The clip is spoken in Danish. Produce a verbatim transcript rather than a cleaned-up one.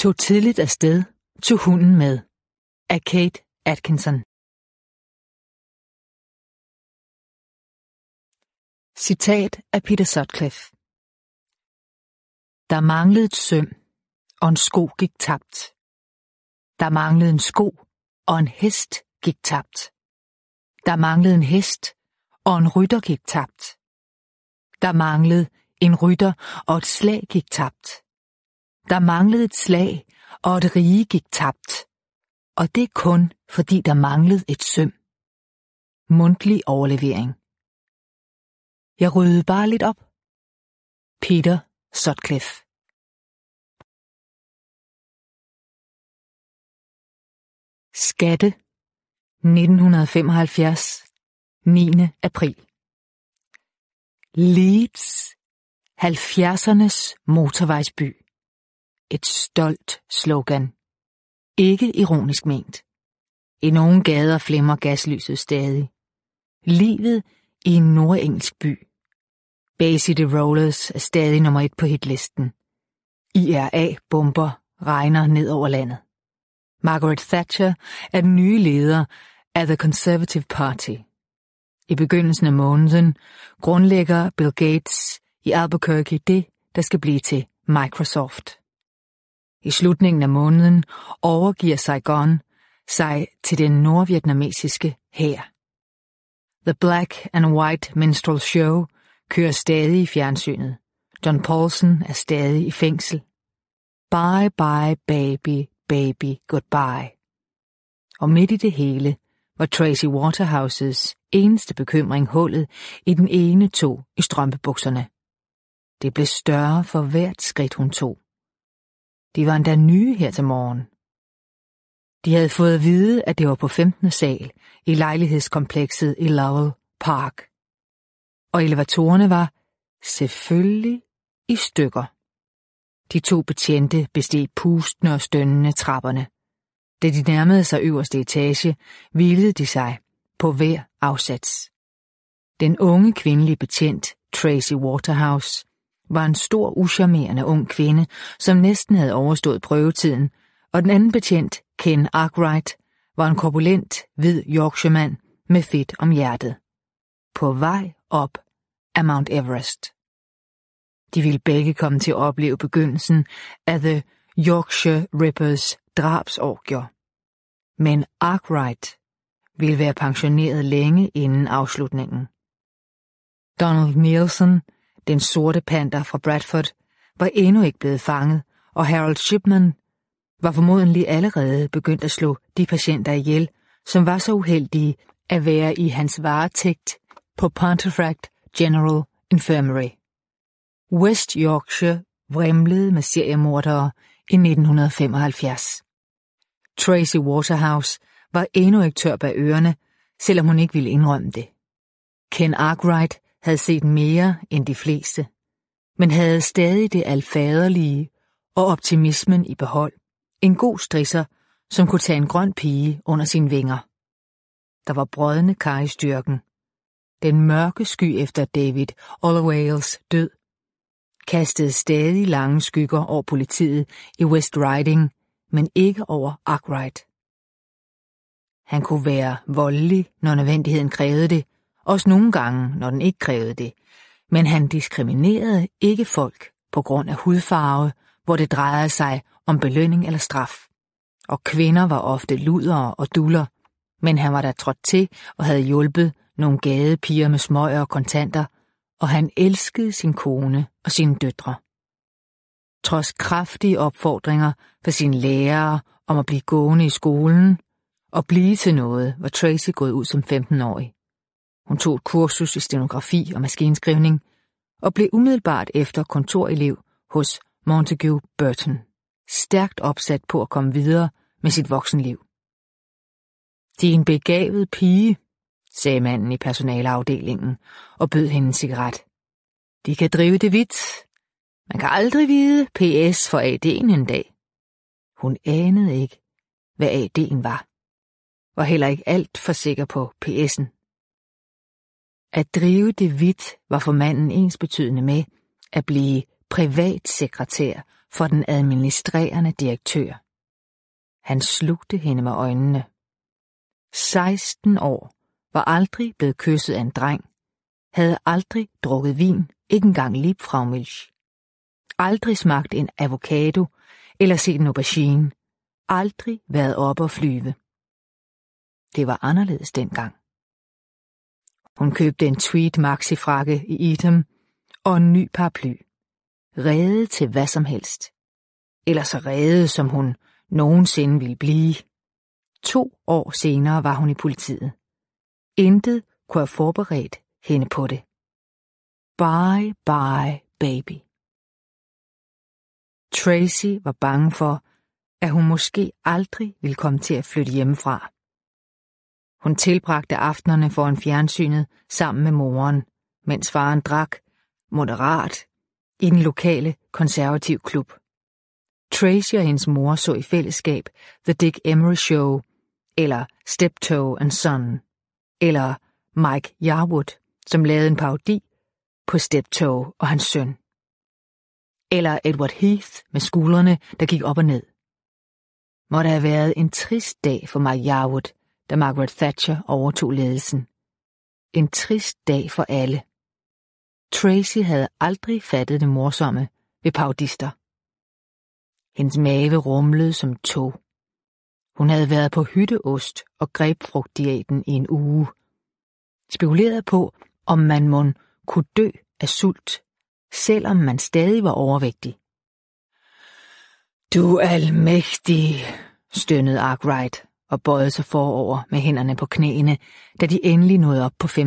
Tog tidligt afsted, tog hunden med. Af Kate Atkinson. Citat af Peter Sutcliffe. Der manglede et søm, og en sko gik tabt. Der manglede en sko, og en hest gik tabt. Der manglede en hest, og en rytter gik tabt. Der manglede en rytter, og et slag gik tabt. Der manglede et slag, og et rige gik tabt. Og det er kun, fordi der manglede et søm. Mundtlig overlevering. Jeg ryddede bare lidt op. Peter Sutcliffe. Skatte, nitten femoghalvfjerds, niende april. Leeds, halvfjerdsernes motorvejsby. Et stolt slogan. Ikke ironisk ment. I nogle gader flimmer gaslyset stadig. Livet i en nordengelsk by. Bay City Rollers er stadig nummer et på hitlisten. I R A-bomber regner ned over landet. Margaret Thatcher er den nye leder af The Conservative Party. I begyndelsen af måneden grundlægger Bill Gates i Albuquerque det, der skal blive til Microsoft. I slutningen af måneden overgiver Saigon sig til den nordvietnamesiske hær. The Black and White Minstrel Show kører stadig i fjernsynet. John Paulson er stadig i fængsel. Bye bye baby, baby, goodbye. Og midt i det hele var Tracy Waterhouses eneste bekymring hullet i den ene tå i strømpebukserne. Det blev større for hvert skridt hun tog. De var endda nye her til morgen. De havde fået at vide, at det var på femtende sal i lejlighedskomplekset i Lowell Park. Og elevatorerne var selvfølgelig i stykker. De to betjente besteg pustende og stønnende trapperne. Da de nærmede sig øverste etage, hvilede de sig på hver afsats. Den unge kvindelige betjent, Tracy Waterhouse, var en stor, uscharmerende ung kvinde, som næsten havde overstået prøvetiden, og den anden betjent, Ken Arkwright, var en korpulent, hvid Yorkshire-mand med fedt om hjertet. På vej op af Mount Everest. De ville begge komme til at opleve begyndelsen af The Yorkshire Rippers drabsorgier. Men Arkwright ville være pensioneret længe inden afslutningen. Donald Nielsen, den sorte panter fra Bradford, var endnu ikke blevet fanget, og Harold Shipman var formodentlig allerede begyndt at slå de patienter ihjel, som var så uheldige at være i hans varetægt på Pontefract General Infirmary. West Yorkshire vrimlede med seriemordere i nitten femoghalvfjerds. Tracy Waterhouse var endnu ikke tør bag ørerne, selvom hun ikke ville indrømme det. Ken Arkwright havde set mere end de fleste, men havde stadig det alfaderlige og optimismen i behold. En god strisser, som kunne tage en grøn pige under sine vinger. Der var brodne kar i styrken. Den mørke sky efter David Allowales død kastede stadig lange skygger over politiet i West Riding, men ikke over Arkwright. Han kunne være voldelig, når nødvendigheden krævede det, også nogle gange, når den ikke krævede det, men han diskriminerede ikke folk på grund af hudfarve, hvor det drejede sig om belønning eller straf. Og kvinder var ofte ludere og duller, men han var der trådt til og havde hjulpet nogle gadepiger med smøger og kontanter, og han elskede sin kone og sine døtre. Trods kraftige opfordringer fra sine lærere om at blive gående i skolen og blive til noget, var Tracy gået ud som femten-årig. Hun tog et kursus i stenografi og maskinskrivning og blev umiddelbart efter kontorelev hos Montague Burton, stærkt opsat på at komme videre med sit voksenliv. "De er en begavet pige," sagde manden i personaleafdelingen og bød hende en cigaret. "De kan drive det vidt. Man kan aldrig vide P S for A D'en en dag." Hun anede ikke, hvad A D'en var, og heller ikke alt for sikker på P S'en. At drive det vidt var for manden ensbetydende med at blive privatsekretær for den administrerende direktør. Han slugte hende med øjnene. seksten år, var aldrig blevet kysset af en dreng, havde aldrig drukket vin, ikke engang Liebfraumilch. Aldrig smagt en avocado eller set en aubergine. Aldrig været oppe og flyve. Det var anderledes dengang. Hun købte en tweed maxi-frakke i Eton og en ny paraply. Rede til hvad som helst. Eller så rede, som hun nogensinde ville blive. To år senere var hun i politiet. Intet kunne have forberedt hende på det. Bye, bye, baby. Tracy var bange for, at hun måske aldrig ville komme til at flytte hjemmefra. Hun tilbragte aftenerne foran fjernsynet sammen med moren, mens faren drak, moderat, i den lokale konservativ klub. Tracy og hendes mor så i fællesskab The Dick Emery Show, eller Steptoe and Son, eller Mike Yarwood, som lavede en parodi på Steptoe og hans søn. Eller Edward Heath med skuldrene, der gik op og ned. Må der have været en trist dag for Mike Yarwood, da Margaret Thatcher overtog ledelsen. En trist dag for alle. Tracy havde aldrig fattet det morsomme ved parodister. Hendes mave rumlede som tog. Hun havde været på hytteost og grebfrugtdiæten i en uge. Spekulerede på, om man mon kunne dø af sult, selvom man stadig var overvægtig. Du almægtig, stønnede Arkwright og bøjede sig forover med hænderne på knæene, da de endelig nåede op på fem.